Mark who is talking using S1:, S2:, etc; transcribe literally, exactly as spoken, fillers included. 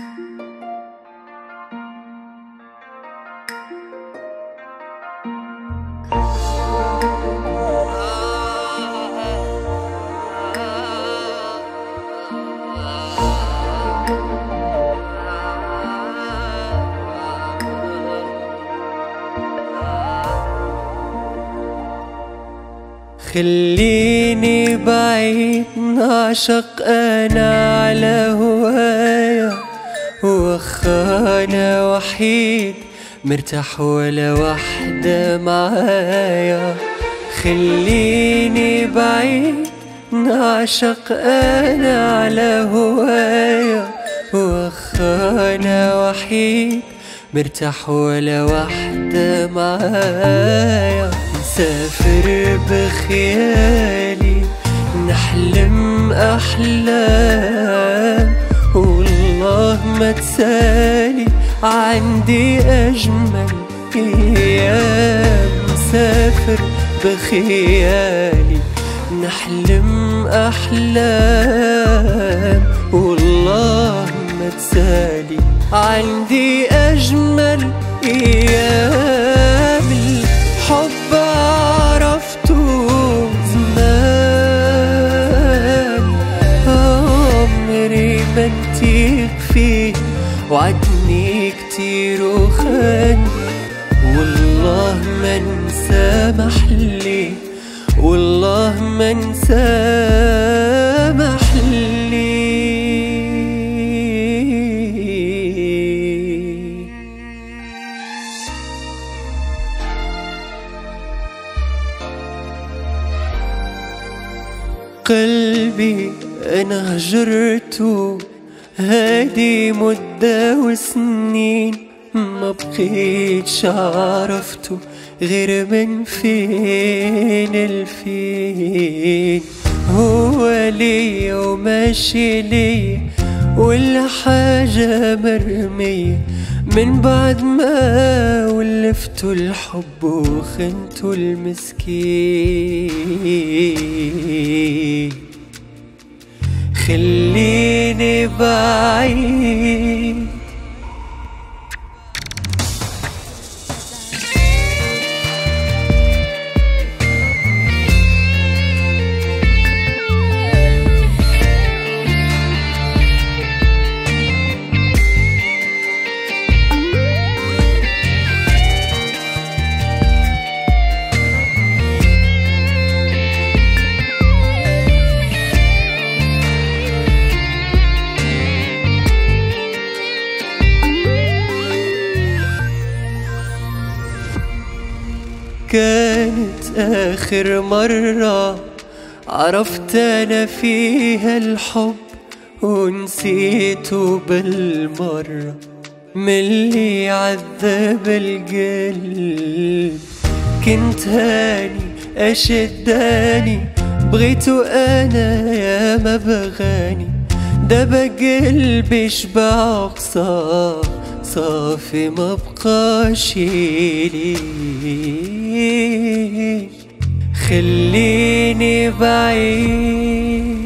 S1: خليني بعيد نعشق أنا على هوايا، وأخانا وحيد مرتاح ولا وحدة معايا. خليني بعيد نعشق أنا على هوايا، وأخانا وحيد مرتاح ولا وحدة معايا. نسافر بخيالي نحلم أحلام، والله ما تسالي عندي أجمل أيام. نسافر بخيالي نحلم أحلام، والله ما تسالي عندي أجمل أيام. الحب عرفته زمان، عمري ما انتيك فيه وعدني كتير وخان. والله ما انسى محلي، والله ما انسى محلي. قلبي أنا هجرته هادي مدة وسنين، ما بقيتش عرفته غير من فين الفين. هو ليا وماشي ليا والحاجة مرمية، من بعد ما ولفته الحب وخنته المسكين. خليني بعيد كانت آخر مرة عرفت أنا فيها الحب، ونسيته بالمرة من اللي عذب القلب. كنت هاني أشداني بغيته أنا يا ما بغاني، ده بقلبي شبع وقصاه صافي ما بقاش لي. خليني بعيد